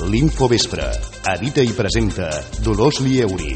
L'Infovespre. Edita i presenta Dolors Lieuri.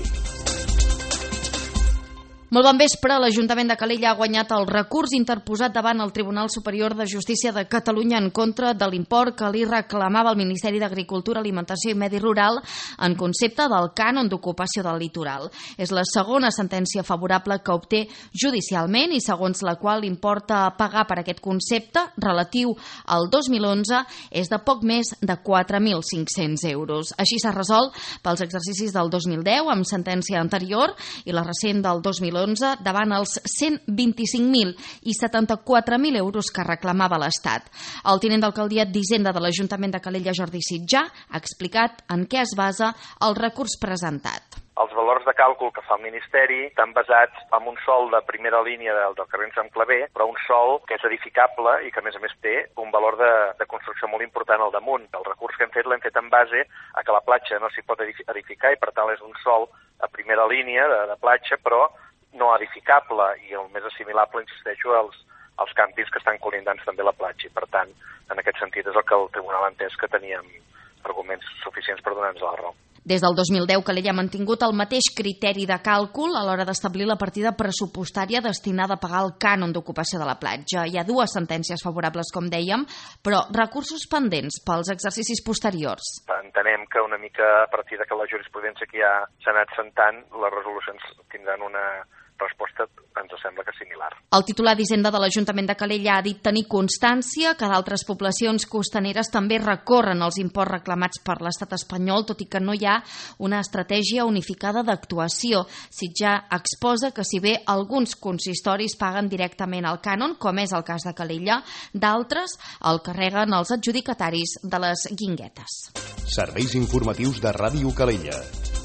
Molt bon vespre. L'Ajuntament de Calella ha guanyat el recurs interposat davant el Tribunal Superior de Justícia de Catalunya en contra de l'import que li reclamava el Ministeri d'Agricultura, Alimentació i Medi Rural en concepte del cànon d'ocupació del litoral. És la segona sentència favorable que obté judicialment i segons la qual l'import a pagar per aquest concepte, relatiu al 2011, és de poc més de 4.500 euros. Així s'ha resolt pels exercicis del 2010 amb sentència anterior i la recent del 2011 davant els 125.000 i 74.000 euros que reclamava l'Estat. El tinent d'alcaldia d'Hisenda de l'Ajuntament de Calella, Jordi Sitjà, ha explicat en què es basa el recurs presentat. Els valors de càlcul que fa el Ministeri estan basats en un sòl de primera línia del carrer Sant Claver, però un sòl que és edificable i que a més té un valor de construcció molt important al damunt. El recurs que hem fet l'hem fet en base a que la platja no s'hi pot edificar i per tant és un sòl a primera línia de platja, però no edificable i el més assimilable, insisteixo, als campings que estan colindants també a la platja. I per tant, en aquest sentit és el que el Tribunal ha entès que teníem arguments suficients per donar-nos la raó. Des del 2010, Calella ha mantingut el mateix criteri de càlcul a l'hora d'establir la partida pressupostària destinada a pagar el cànon d'ocupació de la platja. Hi ha dues sentències favorables, com dèiem, però recursos pendents pels exercicis posteriors. Entenem que una mica a partir de que la jurisprudència que ja s'ha anat sentant, les resolucions tindran una resposta, ens sembla que similar. El titular d'Hisenda de l'Ajuntament de Calella ha dit tenir constància que d'altres poblacions costaneres també recorren els imports reclamats per l'estat espanyol, tot i que no hi ha una estratègia unificada d'actuació. Sitjà exposa que si bé alguns consistoris paguen directament el cànon, com és el cas de Calella, d'altres el carreguen els adjudicataris de les guinguetes. Serveis informatius de Ràdio Calella.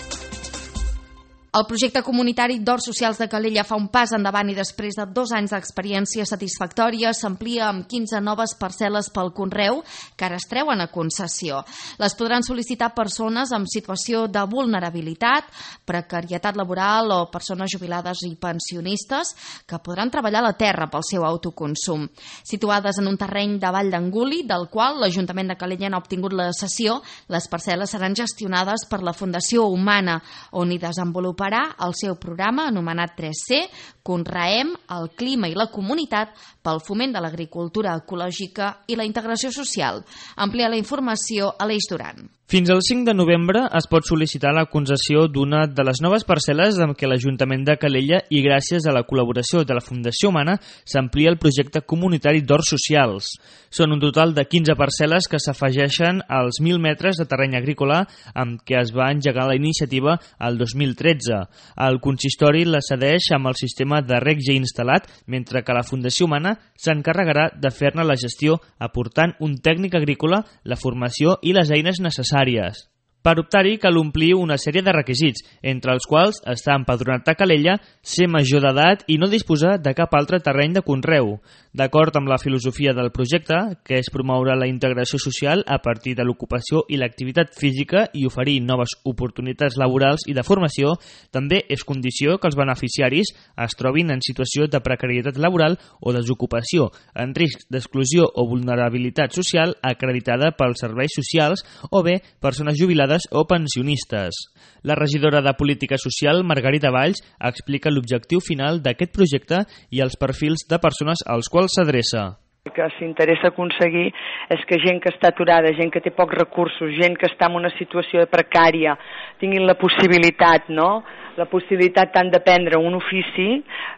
El projecte comunitari d'Horts Socials de Calella fa un pas endavant i després de 2 anys d'experiència satisfactòria s'amplia amb 15 noves parcel·les pel conreu que ara es treuen a concessió. Les podran sol·licitar persones amb situació de vulnerabilitat, precarietat laboral o persones jubilades i pensionistes que podran treballar la terra pel seu autoconsum. Situades en un terreny de Vall d'Anguli, del qual l'Ajuntament de Calella n'ha obtingut la cessió, les parcel·les seran gestionades per la Fundació Humana, on hi desenvoluparà el seu programa anomenat 3C, Conreem el clima i la comunitat pel foment de l'agricultura ecològica i la integració social. Amplia la informació a l'Eix Duran. Fins al 5 de novembre es pot sol·licitar la concessió d'una de les noves parcel·les amb què l'Ajuntament de Calella i gràcies a la col·laboració de la Fundació Humana s'amplia el projecte comunitari d'Horts Socials. Són un total de 15 parcel·les que s'afegeixen als 1.000 metres de terreny agrícola amb què es va engegar la iniciativa el 2013. El consistori la cedeix amb el sistema de reg ja instal·lat, mentre que la Fundació Humana s'encarregarà de fer-ne la gestió aportant un tècnic agrícola, la formació i les eines necessàries. Per optar-hi cal omplir una sèrie de requisits, entre els quals estar empadronat a Calella, ser major d'edat i no disposar de cap altre terreny de conreu. D'acord amb la filosofia del projecte, que és promoure la integració social a partir de l'ocupació i l'activitat física i oferir noves oportunitats laborals i de formació, també és condició que els beneficiaris es trobin en situació de precarietat laboral o desocupació, en risc d'exclusió o vulnerabilitat social acreditada pels serveis socials o bé persones jubilades o pensionistes. La regidora de Política Social, Margarita Valls, explica l'objectiu final d'aquest projecte i els perfils de persones als quals s'adreça. El que s'interessa aconseguir és que gent que està aturada, gent que té pocs recursos, gent que està en una situació precària, tinguin la possibilitat, no?, la possibilitat tant d'aprendre un ofici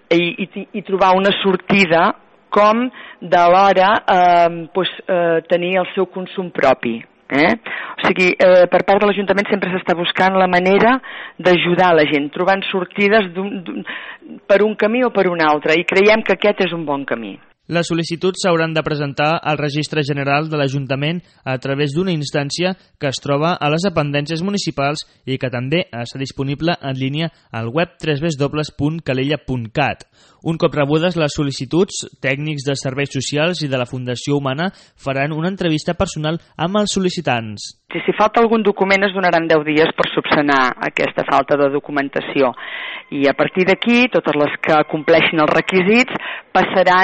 i trobar una sortida com d'alhora tenir el seu consum propi. O sigui, per part de l'Ajuntament sempre s'està buscant la manera d'ajudar la gent, trobant sortides per un camí o per un altre, i creiem que aquest és un bon camí. Les sol·licituds s'hauran de presentar al Registre General de l'Ajuntament a través d'una instància que es troba a les dependències municipals i que també està disponible en línia al web www.calella.cat. Un cop rebudes les sol·licituds, tècnics de serveis socials i de la Fundació Humana faran una entrevista personal amb els sol·licitants. Si falta algun document es donaran 10 dies per subsanar aquesta falta de documentació i a partir d'aquí totes les que compleixin els requisits passaran, si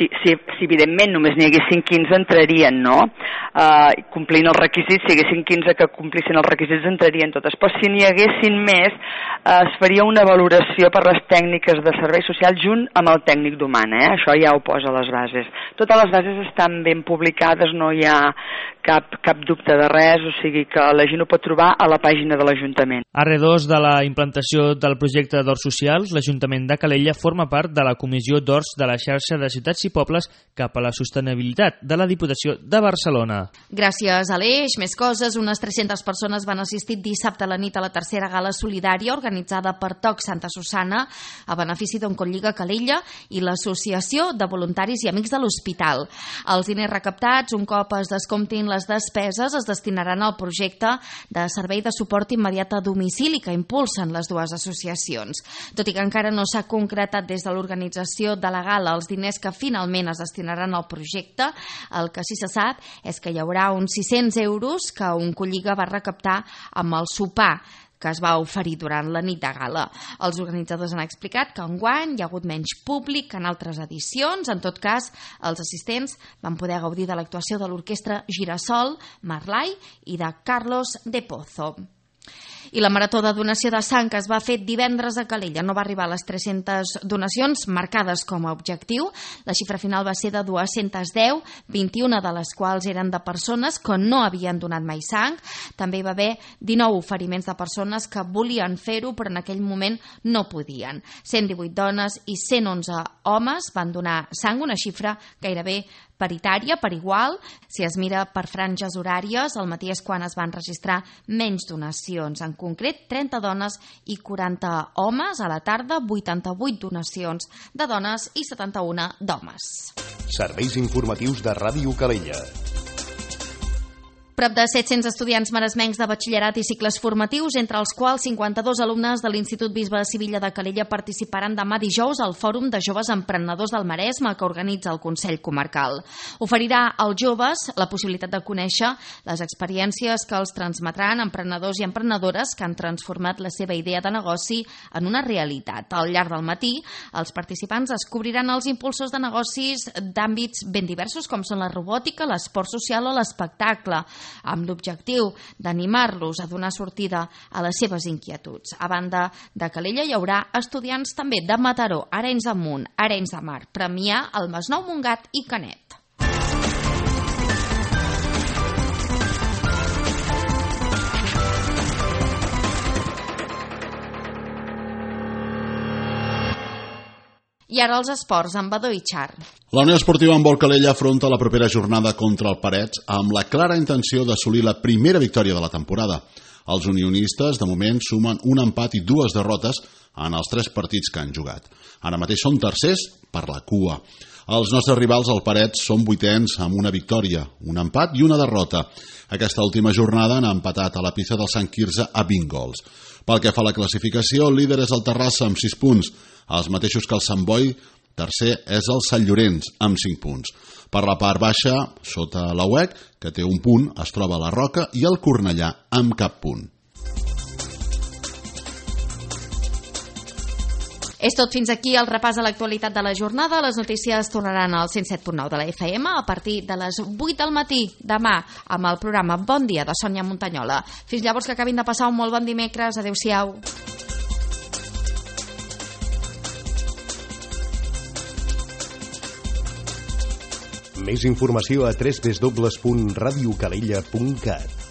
si evidentment només n'hi haguessin 15 entrarien, no? Complint els requisits, si hi haguessin 15 que complissin els requisits entrarien totes, però si n'hi haguessin més es faria una valoració per les tècniques de servei social junt amb el tècnic d'humana, això ja ho posa a les bases. Totes les bases estan ben publicades, no hi ha cap dubte de res, o sigui que la gent ho pot trobar a la pàgina de l'Ajuntament. Arredors de la implantació del projecte d'Horts Socials, l'Ajuntament de Calella forma part de la Comissió d'Horts de la xarxa de ciutats i pobles cap a la sostenibilitat de la Diputació de Barcelona. Gràcies, Aleix. Més coses. Unes 300 persones van assistir dissabte a la nit a la tercera gala solidària organitzada per TOC Santa Susana a benefici d'Oncolliga Calella i l'Associació de Voluntaris i Amics de l'Hospital. Els diners recaptats, un cop es descomptin les despeses, es destinaran al projecte de servei de suport immediat a domicili que impulsen les dues associacions. Tot i que encara no s'ha concretat des de l'organització de la gala els diners que finalment es destinaran al projecte, el que sí se sap és que hi haurà uns 600 euros que Oncolliga va recaptar amb el sopar que es va oferir durant la nit de gala. Els organitzadors han explicat que enguany hi ha hagut menys públic que en altres edicions. En tot cas, els assistents van poder gaudir de l'actuació de l'orquestra Girasol, Marlai i de Carlos de Pozo. I la marató de donació de sang que es va fer divendres a Calella no va arribar a les 300 donacions marcades com a objectiu. La xifra final va ser de 210, 21 de les quals eren de persones que no havien donat mai sang. També hi va haver 19 oferiments de persones que volien fer-ho però en aquell moment no podien. 118 dones i 111 homes van donar sang, una xifra gairebé paritària, per igual. Si es mira per franges horàries, al matí és quan es van registrar menys donacions. En concret, 30 dones i 40 homes. A la tarda, 88 donacions de dones i 71 d'homes. Serveis informatius de Ràdio Calella. Prop de 700 estudiants maresmencs de batxillerat i cicles formatius, entre els quals 52 alumnes de l'Institut Bisbe de Sevilla de Calella participaran demà dijous al Fòrum de Joves Emprenedors del Maresme que organitza el Consell Comarcal. Oferirà als joves la possibilitat de conèixer les experiències que els transmetran emprenedors i emprenedores que han transformat la seva idea de negoci en una realitat. Al llarg del matí, els participants descobriran els impulsors de negocis d'àmbits ben diversos com són la robòtica, l'esport social o l'espectacle, amb l'objectiu d'animar-los a donar sortida a les seves inquietuds. A banda de Calella hi haurà estudiants també de Mataró, Arenys de Munt, Arenys de Mar, Premià, el Masnou, Montgat i Canet. I ara els esports, amb Badó i Char. La Unió Esportiva Handbol Calella afronta la propera jornada contra el Parets amb la clara intenció d'assolir la primera victòria de la temporada. Els unionistes, de moment, sumen un empat i 2 derrotes en els 3 partits que han jugat. Ara mateix són tercers per la cua. Els nostres rivals, el Parets, són 8ens amb una victòria, un empat i una derrota. Aquesta última jornada han empatat a la pista del Sant Quirze a 20 gols. Pel que fa a la classificació, el líder és el Terrassa amb 6 punts, els mateixos que el Sant Boi. Tercer és el Sant Llorenç amb 5 punts. Per la part baixa, sota la UEC, que té 1 punt, es troba la Roca i el Cornellà amb cap punt. És tot fins aquí el repàs de l'actualitat de la jornada. Les notícies tornaran al 107.9 de la FM a partir de les 8 del matí demà amb el programa Bon Dia de Sònia Montanyola. Fins llavors, que acabin de passar un molt bon dimecres. Adéu-siau. Més informació a www.radiocalella.cat.